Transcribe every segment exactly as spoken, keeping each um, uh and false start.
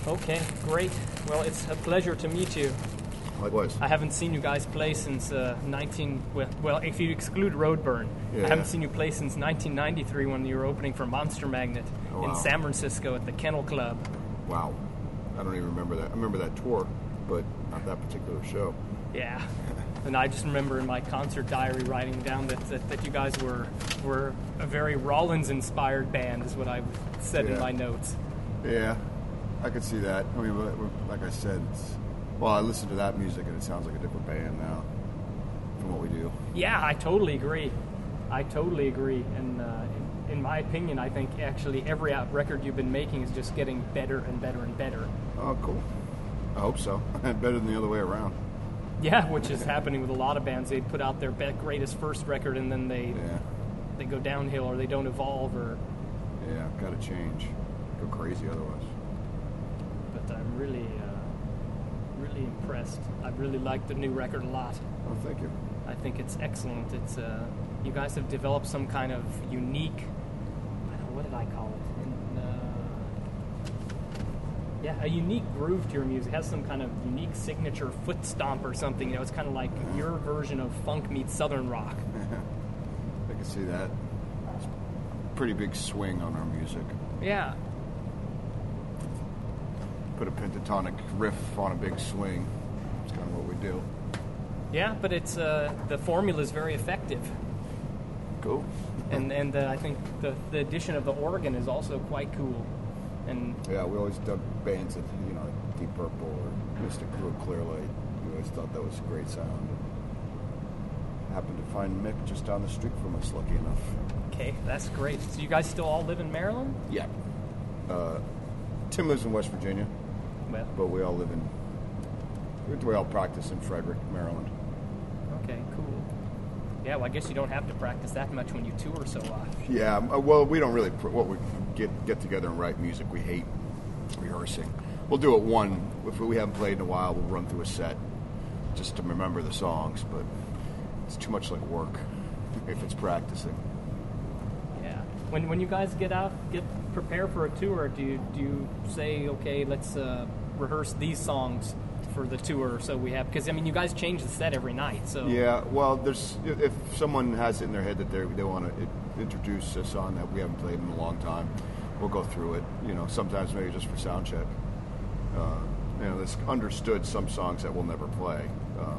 Okay, great. Well, it's a pleasure to meet you. Likewise. I haven't seen you guys play since uh, nineteen. Well, well, if you exclude Roadburn, Yeah. I haven't seen you play since nineteen ninety-three when you were opening for Monster Magnet Oh, in wow. San Francisco at the Kennel Club. Wow. I don't even remember that. I remember that tour, but not that particular show. Yeah. And I just remember in my concert diary writing down that, that, that you guys were were a very Rollins-inspired band, is what I said in Yeah. my notes. Yeah, I could see that. I mean, but- but like I said, it's, well, I listen to that music and it sounds like a different band now from what we do. Yeah, I totally agree. I totally agree. And uh, in, in my opinion, I think actually every out record you've been making is just getting better and better and better. Oh, cool. I hope so. Better than the other way around. Yeah, which is happening with a lot of bands. They put out their be- greatest first record and then they Yeah, they go downhill or they don't evolve. Or yeah, got to change. Go crazy otherwise. but I'm really uh, really impressed. I really like the new record a lot. Oh, thank you. I think it's excellent. It's uh, you guys have developed some kind of unique. I don't know, what did I call it? In, uh, yeah, a unique groove to your music. It has some kind of unique signature foot stomp or something. You know, it's kind of like your version of funk meets southern rock. I can see that. It's a pretty big swing on our music. Yeah, Put a pentatonic riff on a big swing. It's kind of what we do. yeah, but it's uh, the formula is very effective, Cool. and and uh, I think the the addition of the organ is also quite cool. And Yeah, we always dug bands that, you know, like Deep Purple or Mystic Crew, Clearlight. We always thought that was a great sound. Happened to find Mick just down the street from us, lucky enough. okay, that's great. So you guys still all live in Maryland? Yeah. Uh, Tim lives in West Virginia, Well, but we all live in, we all practice in Frederick, Maryland. okay, cool. Yeah, well, I guess you don't have to practice that much when you tour so often. Yeah, uh, well, we don't really, pr- what we get get together and write music. We hate rehearsing. We'll do it one, if we haven't played in a while, we'll run through a set just to remember the songs, but it's too much like work if it's practicing. Yeah. When when you guys get out, get prepare for a tour, do you do you say, okay, let's uh, rehearse these songs for the tour so we have, because I mean you guys change the set every night, so Yeah, well, there's if someone has it in their head that they they want to introduce a song that we haven't played in a long time, we'll go through it. You know, sometimes maybe just for sound check. Uh, you know, it's understood some songs that we'll never play. Um,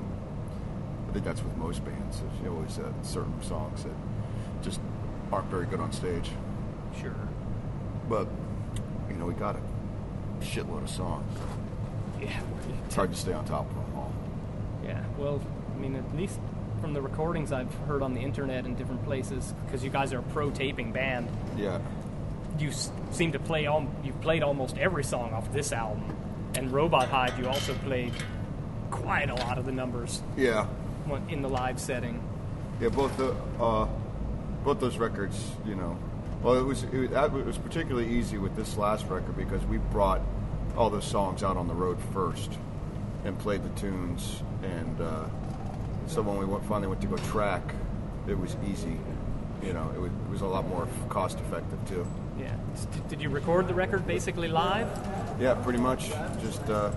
I think that's with most bands. There's you know, always uh, certain songs that just aren't very good on stage. sure. But you know, we got a shitload of songs. Yeah. It's hard to stay on top of them all. Yeah. Well, I mean, at least from the recordings I've heard on the internet and different places, because you guys are a pro taping band, Yeah. you s- seem to play all. You've played almost every song off this album, and Robot Hive you also played quite a lot of the numbers Yeah. when- in the live setting. Yeah, both the uh, both those records, you know. Well, it was it, that was particularly easy with this last record because we brought all those songs out on the road first and played the tunes, and uh, so when we went, finally went to go track, it was easy. You know, it was, it was a lot more cost effective too. Yeah. S- Did you record the record basically live? Yeah, pretty much. Just uh,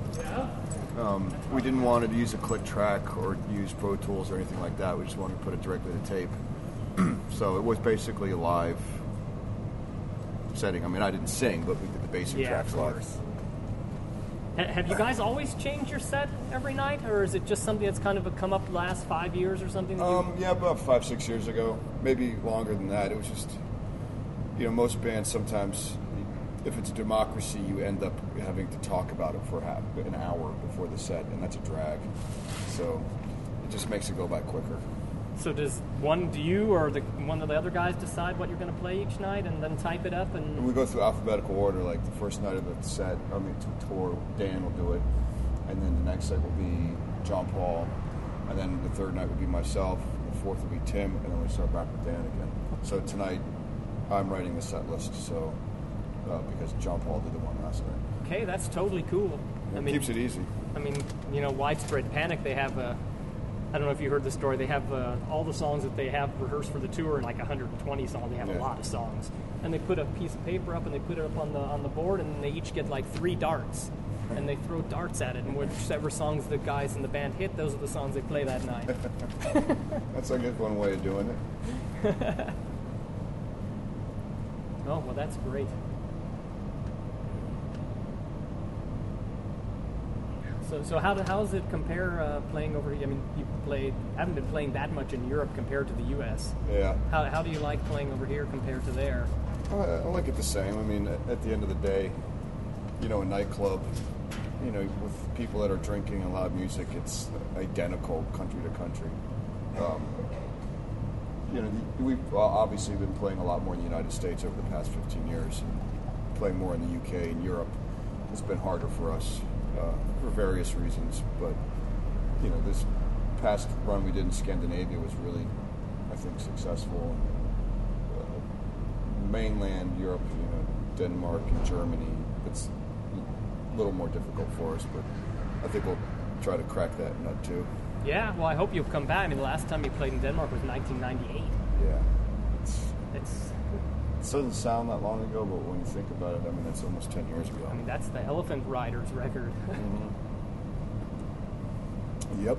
um, we didn't want to use a click track or use Pro Tools or anything like that. We just wanted to put it directly to tape. So it was basically a live setting. I mean, I didn't sing, but we did the basic Yeah, tracks of live. course. Ha- Have you guys always changed your set every night, or is it just something that's kind of come up the last five years or something? that you- Um, yeah, about five, six years ago, maybe longer than that. It was just, you know, most bands sometimes, if it's a democracy, you end up having to talk about it for half, an hour before the set, and that's a drag. So it just makes it go by quicker. So does one, do you or the one of the other guys decide what you're going to play each night and then type it up? And And we go through alphabetical order. Like the first night of the set, I mean, to tour, Dan will do it, and then the next night will be John Paul, and then the third night will be myself. The fourth will be Tim, and then we start back with Dan again. So tonight, I'm writing the set list. So uh, because John Paul did the one last night, okay, that's totally cool. it I mean, keeps it easy. I mean, you know, Widespread Panic, they have a I don't know if you heard the story. They have uh, all the songs that they have rehearsed for the tour, and like one hundred twenty songs. They have Yeah. a lot of songs, and they put a piece of paper up and they put it up on the on the board, and they each get like three darts, and they throw darts at it, and whichever songs the guys in the band hit, those are the songs they play that night. That's, I guess, one way of doing it. Oh well, that's great. So, so how, do, how does it compare uh, playing over here? I mean, you played, haven't been playing that much in Europe compared to the U S. Yeah. How, how do you like playing over here compared to there? I, I like it the same. I mean, at, at the end of the day, you know, a nightclub, you know, with people that are drinking and loud music, it's identical country to country. Um, you know, we've obviously been playing a lot more in the United States over the past fifteen years, and playing more in the U K and Europe. It's been harder for us. Uh, for various reasons, but you know, this past run we did in Scandinavia was really, I think, successful. Uh, mainland Europe, you know, Denmark and Germany, it's a little more difficult for us, but I think we'll try to crack that nut too. Yeah, well, I hope you'll come back. I mean, the last time you played in Denmark was nineteen ninety-eight. Yeah, it's, It's, it doesn't sound that long ago, but when you think about it, I mean, that's almost ten years ago. I mean, that's the Elephant Riders record. Mm-hmm. Yep.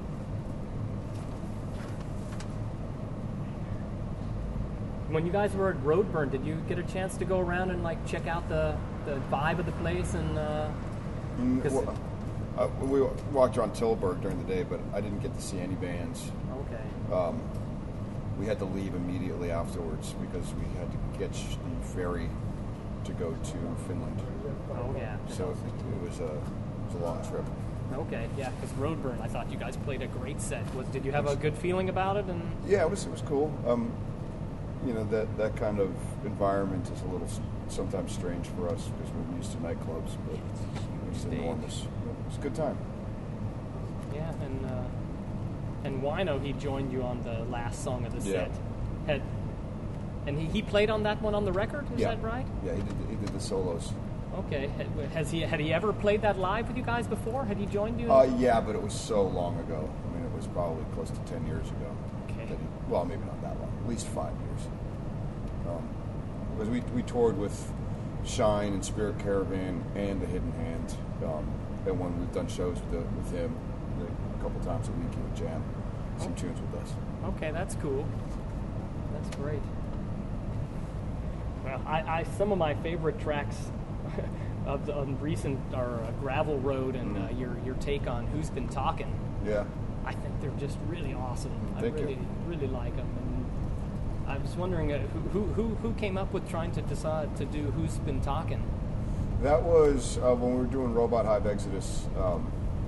When you guys were at Roadburn, did you get a chance to go around and like check out the, the vibe of the place and? Uh, Mm, 'cause well, uh, we walked around Tilburg during the day, but I didn't get to see any bands. okay. Um, we had to leave immediately afterwards because we had to catch the ferry to go to Finland. Oh yeah. So it was a, it was a long trip. Okay, yeah, because Roadburn, I thought you guys played a great set. Was did you have a good feeling about it? And Yeah, it was it was cool. Um, you know, that, that kind of environment is a little s- sometimes strange for us because we're used to nightclubs, but it's Stage. enormous. It was a good time. yeah, and uh, and Wino, he joined you on the last song of the Yeah. set. Had and he, he played on that one on the record. Is Yeah. that right? Yeah, he did the, he did the solos. Okay. Had- Has he had he ever played that live with you guys before? Had he joined you? Uh, yeah, but it was so long ago. I mean, it was probably close to ten years ago. Okay. That he, well, maybe not that long. At least five years. Um, because we we toured with Shine and Spirit Caravan and the Hidden Hand, um, and when we've done shows with, the, with him like, a couple times a week, he would jam some tunes with us. Okay, that's cool. That's great. Well, I, I some of my favorite tracks of the of recent are uh, Gravel Road and uh, your your take on Who's Been Talking. Yeah. I think they're just really awesome. Thank I you. really really like them. And I was wondering uh, who, who who who came up with trying to decide to do Who's Been Talking. That was uh, when we were doing Robot Hive Exodus. Um,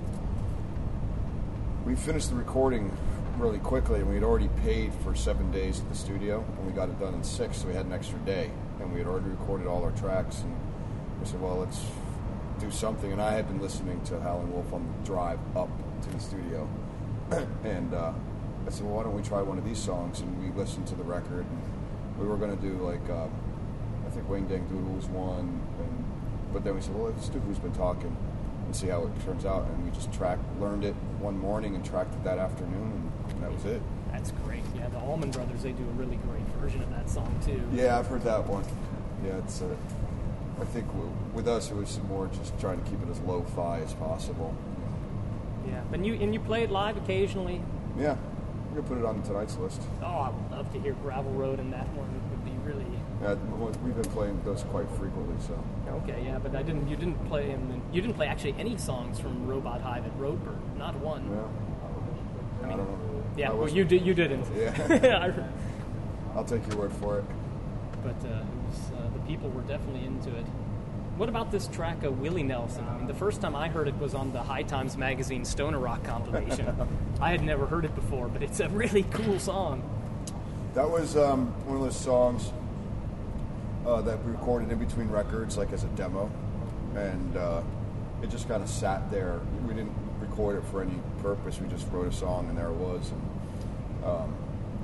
we finished the recording really quickly, and we had already paid for seven days at the studio, and we got it done in six, so we had an extra day. And we had already recorded all our tracks, and we said, well, let's do something. And I had been listening to Howlin' Wolf on the drive up to the studio. and uh, I said, well, why don't we try one of these songs? And we listened to the record, and we were going to do, like, uh, I think Wang Dang Doodle was one, and but then we said, well, let's do Who's Been Talking and see how it turns out. And we just tracked, learned it one morning and tracked it that afternoon, and that was it. That's great. Yeah, the Allman Brothers, they do a really great version of that song too. Yeah, I've heard that one. Yeah, it's. Uh, I think w- with us, it was more just trying to keep it as lo-fi as possible. Yeah, and you and you play it live occasionally. Yeah, we're gonna put it on tonight's list. Oh, I would love to hear Gravel Road, and that one would be really Yeah, we've been playing those quite frequently, so. okay. Yeah, but I didn't. You didn't play him. You didn't play actually any songs from Robot Hive at Roadburn. Not one. Yeah. I, don't know. Yeah, I well, wasn't- you did. You didn't. Yeah. I'll take your word for it. But uh, it was, uh, the people were definitely into it. What about this track of Willie Nelson? I mean, the first time I heard it was on the High Times Magazine Stoner Rock compilation. I had never heard it before, but it's a really cool song. That was um, one of those songs uh, that we recorded in between records, like as a demo, and uh, it just kind of sat there. We didn't record it for any purpose. We just wrote a song, and there it was. And um,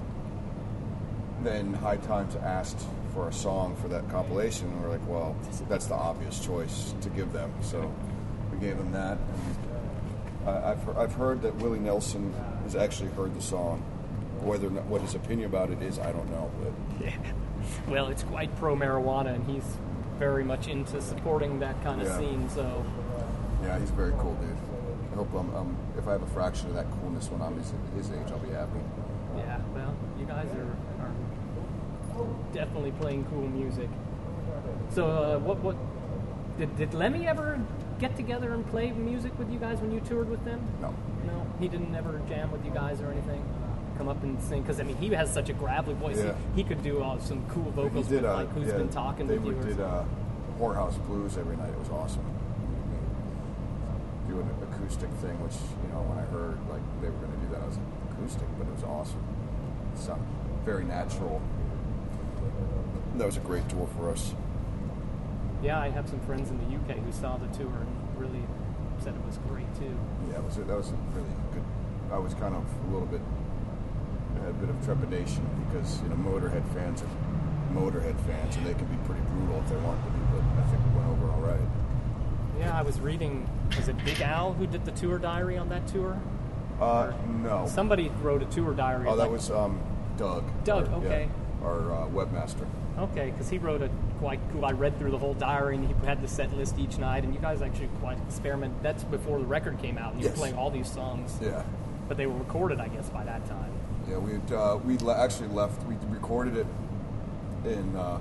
then High Times asked for a song for that compilation, and we're like, well, that's the obvious choice to give them. So we gave them that. And I, I've, I've heard that Willie Nelson has actually heard the song. Whether or not, what his opinion about it is, I don't know. But Yeah. Well, it's quite pro marijuana, and he's very much into supporting that kind of Yeah. scene. So, yeah, he's a very cool dude. I hope I'm, um, if I have a fraction of that coolness when I'm his, his age, I'll be happy. yeah. Well, you guys are, are definitely playing cool music. So, uh, what what did did Lemmy ever get together and play music with you guys when you toured with them? No. No, he didn't ever jam with you guys or anything. Come up and sing, because I mean he has such a gravelly voice. Yeah. He, he could do uh, some cool vocals He did, with uh, like Who's yeah, Been Talking they with you. or did something. uh, Whorehouse Blues every night. It was awesome. Do an acoustic thing, which, you know, when I heard like they were going to do that, I was like, acoustic, but it was awesome. It sounded very natural. That was a great tour for us. Yeah, I have some friends in the U K who saw the tour and really said it was great too. Yeah, it was, that was a really good. I was kind of a little bit, I had a bit of trepidation because, you know, Motorhead fans are Motorhead fans, and they can be pretty brutal if they want to be, but I think it went over all right. Yeah, I was reading, was it Big Al who did the tour diary on that tour? Uh, no. Somebody wrote a tour diary. Oh, that like- was um, Doug. Doug, our, okay. Yeah, our uh, webmaster. Okay, because he wrote a quite cool. I read through the whole diary, and he had the set list each night. And you guys actually quite experiment. That's before the record came out, and you Yes. were playing all these songs. Yeah. But they were recorded, I guess, by that time. Yeah, we uh, we le- actually left. We recorded it in uh,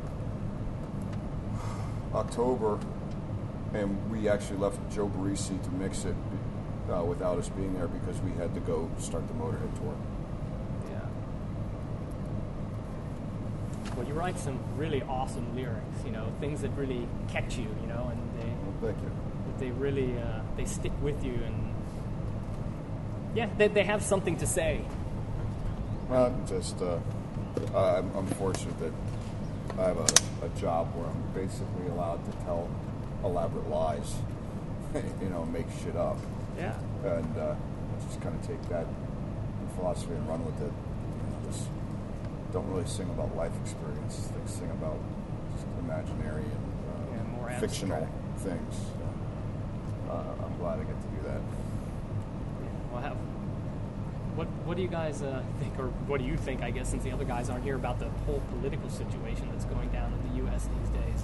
October, and we actually left Joe Barresi to mix it uh, without us being there because we had to go start the Motorhead tour. Yeah. Well, you write some really awesome lyrics. You know, things that really catch you. You know, and they Well, thank you. they really uh, they stick with you, and yeah, they they have something to say. Well, I'm just uh, I'm, I'm fortunate that I have a, a job where I'm basically allowed to tell elaborate lies, you know, make shit up. Yeah. And uh, just kind of take that philosophy and run with it. You know, just don't really sing about life experience. They sing about just imaginary and uh, Yeah, more fictional abstract. things. So, uh, I'm glad I get to do that. Well, have, what what do you guys uh, think, or what do you think? I guess since the other guys aren't here, about the whole political situation that's going down in the U S these days.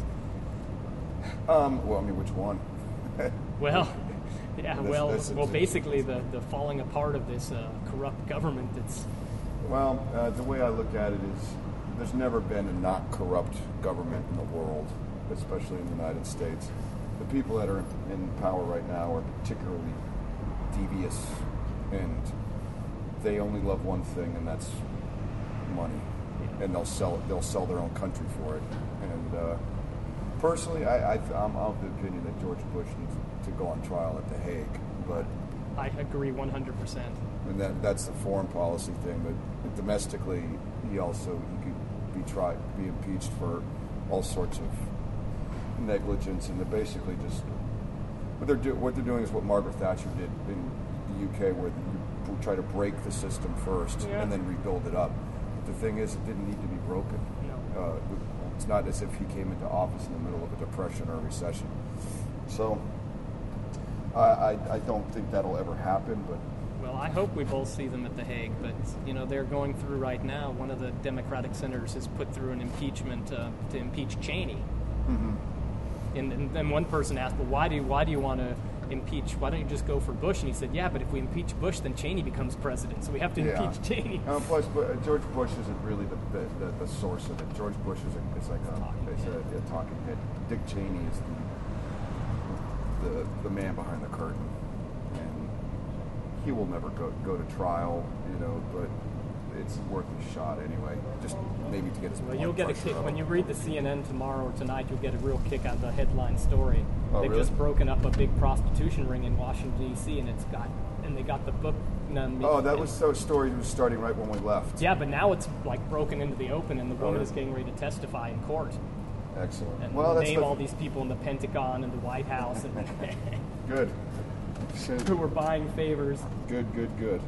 Um, well, I mean, which one? Well, yeah. That's- Well, that's well, a- basically the the falling apart of this uh, corrupt government that's. Well, uh, the way I look at it is there's never been a not corrupt government in the world, especially in the United States. The people that are in power right now are particularly devious, and they only love one thing, and that's money. And they'll sell they'll sell their own country for it. And uh, personally, I, I, I'm of the opinion that George Bush needs to go on trial at The Hague, but I agree one hundred percent. and that that's the foreign policy thing. But domestically, he also he could be tried, be impeached for all sorts of negligence, and they're basically just what they're do, what they're doing is what Margaret Thatcher did in the U K, where you try to break the system first Yeah. and then rebuild it up. But the thing is, it didn't need to be broken. No. Uh, it's not as if he came into office in the middle of a depression or a recession. So I, I, I don't think that'll ever happen, but. Well, I hope we both see them at The Hague, but you know they're going through right now. One of the Democratic senators has put through an impeachment uh, to impeach Cheney. Mm-hmm. And, and then one person asked, "Well, why do you, why do you want to impeach? Why don't you just go for Bush?" And he said, "Yeah, but if we impeach Bush, then Cheney becomes president, so we have to Yeah. impeach Cheney." Uh, plus, but, uh, George Bush isn't really the, the, the, the source of it. George Bush is a, it's like a, Talking it's head. a, a talking head. Dick Cheney is the, the the man behind the curtain, and he will never go go to trial, you know. But it's worth a shot anyway. Just maybe to get his. Well, blood you'll get a pressure kick up. when you read the C N N tomorrow or tonight. You'll get a real kick out of the headline story. Oh, They've really? just broken up a big prostitution ring in Washington D C, and it's got and they got the book. Um, Oh, that and- was so story was starting right when we left. Yeah, but now it's like broken into the open, and the woman really? is getting ready to testify in court. Excellent. And well, that's name the, all these people in the Pentagon and the White House and good. who were buying favors. Good, good, good.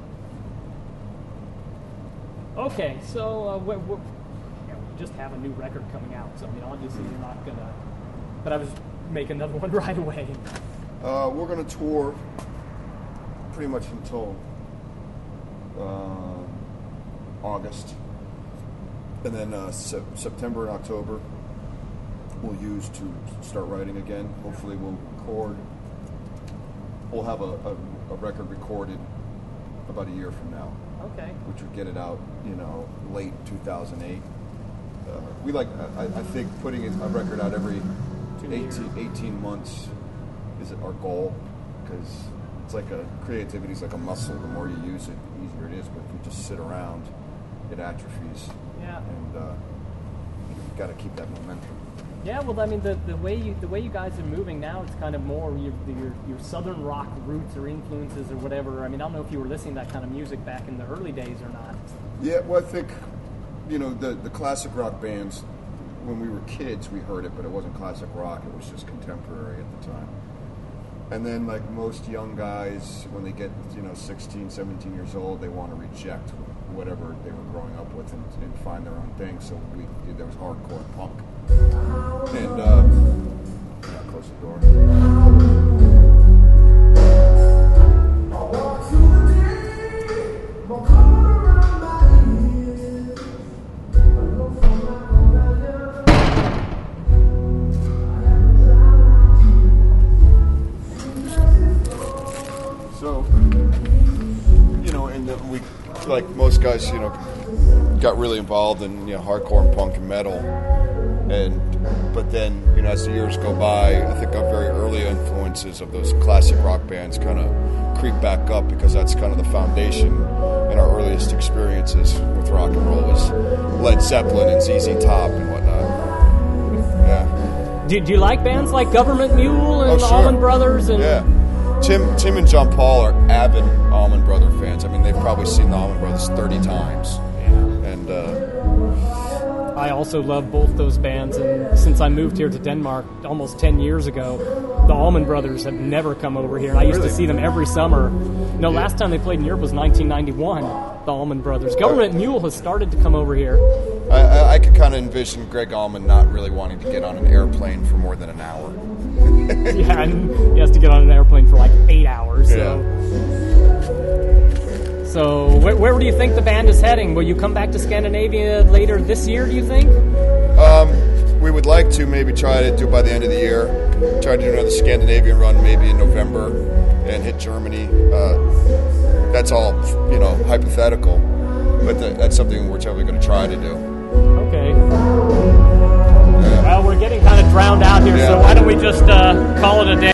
Okay, so uh, we're, we're, yeah, we just have a new record coming out, so I mean, obviously you're not gonna. But I was make another one right away. Uh, we're going to tour pretty much until uh, August. And then uh, se- September and October we'll use to start writing again. Hopefully we'll record. We'll have a, a, a record recorded about a year from now. Okay. Which would get it out, you know, late two thousand eight. Uh, we like, I, I think putting a record out every eighteen, eighteen months is our goal, because it's like a, creativity is like a muscle. The more you use it, the easier it is. But if you just sit around, it atrophies. Yeah. And uh, you've got to keep that momentum. Yeah, well, I mean, the, the way you the way you guys are moving now, it's kind of more your, your your southern rock roots or influences or whatever. I mean, I don't know if you were listening to that kind of music back in the early days or not. Yeah, well, I think, you know, the the classic rock bands, when we were kids, we heard it, but it wasn't classic rock. It was just contemporary at the time. And then, like most young guys, when they get, you know, sixteen, seventeen years old, they want to reject whatever they were growing up with and, and find their own thing. So we there was hardcore punk. And, uh, yeah, close the door. So, you know, and then we, like most guys, you know, got really involved in, you know, hardcore and punk and metal. And but then, you know, as the years go by, I think our very early influences of those classic rock bands kind of creep back up, because that's kind of the foundation in our earliest experiences with rock and roll was Led Zeppelin and Z Z Top and whatnot. Yeah. Do, do you like bands like Government Mule and Oh, the sure. Allman Brothers? And Yeah. Tim Tim and John Paul are avid Allman Brother fans. I mean, they've probably seen the Allman Brothers thirty times. Yeah. And uh, I also love both those bands, and since I moved here to Denmark almost ten years ago, the Allman Brothers have never come over here. And I used Really? to see them every summer. You know, last time they played in Europe was nineteen ninety-one, the Allman Brothers. Government Mule has started to come over here. I, I, I could kind of envision Greg Allman not really wanting to get on an airplane for more than an hour. Yeah, and he has to get on an airplane for like eight hours. So, so where, where do you think the band is heading? Will you come back to Scandinavia later this year, do you think? Um, we would like to maybe try to do it by the end of the year. Try to do another Scandinavian run maybe in November and hit Germany. Uh, that's all, you know, hypothetical, but th- that's something we're totally going to try to do. Okay. Yeah. Well, we're getting kind of drowned out here, Yeah. so why don't we just uh, call it a day?